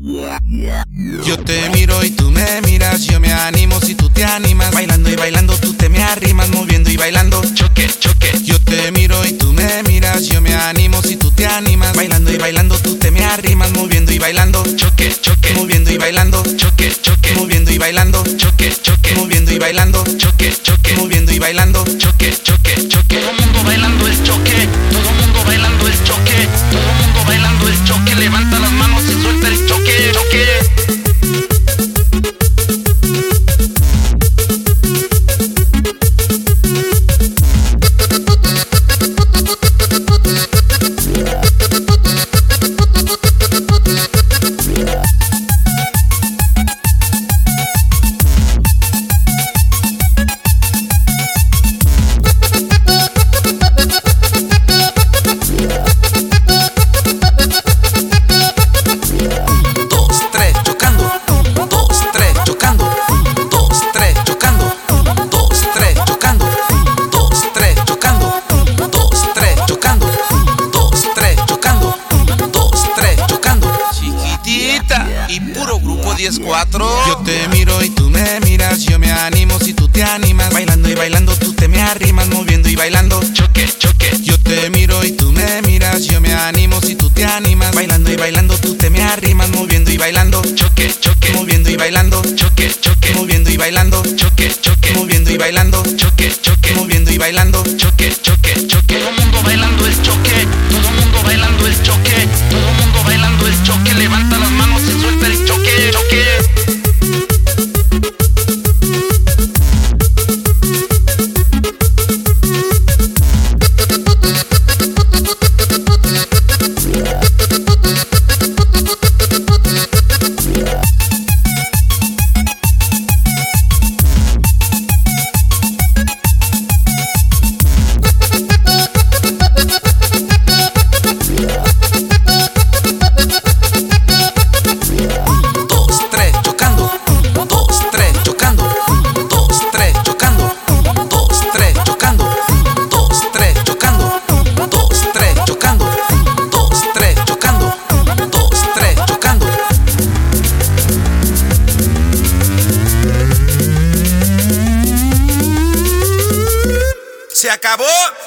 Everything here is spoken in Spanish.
Yo te miro y tú me miras, yo me animo si tú te animas. Bailando y bailando tú te me arrimas, moviendo y bailando, choque, choque. Yo te miro y tú me miras, yo me animo si tú te animas. Bailando y bailando tú te me arrimas, moviendo y bailando, choque, choque. Moviendo y bailando, choque, choque. Moviendo y bailando, choque, choque. Moviendo y bailando, choque, choque. Moviendo y bailando, choque, choque, choque. Todo mundo bailando es choque, todo mundo bailando es choque, todo mundo bailando es choque. Levanta las manos y suelta el choque, choque. Y puro grupo 10-4. Yo te miro y tú me miras, yo me animo si tú te animas. Bailando y bailando tú te me arrimas, moviendo y bailando, choque, choque. Yo te miro y tú me miras, yo me animo si tú te animas. Bailando y bailando tú te me arrimas, moviendo y bailando, choque, choque. Moviendo y bailando, choque, choque. Moviendo y bailando, choque, choque. Moviendo y bailando, choque, choque. Moviendo y bailando, choque, choque, choque. Todo mundo bailando es choque, todo mundo bailando es choque, todo mundo bailando es choque. Levanta las manos y suelta el choque, choque. ¡Se acabó!